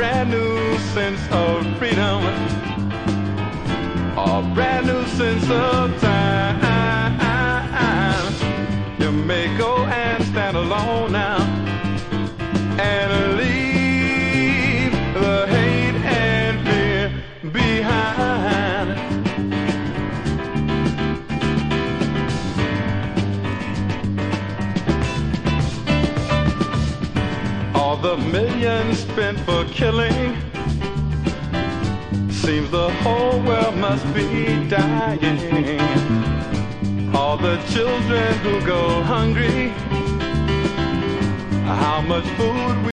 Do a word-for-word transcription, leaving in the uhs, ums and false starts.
brand new sense of freedom, a brand new sense of time. You may go and stand alone now and leave the hate and fear behind. All the millions spent for killing, seems the whole world must be dying. All the children who go hungry, how much food we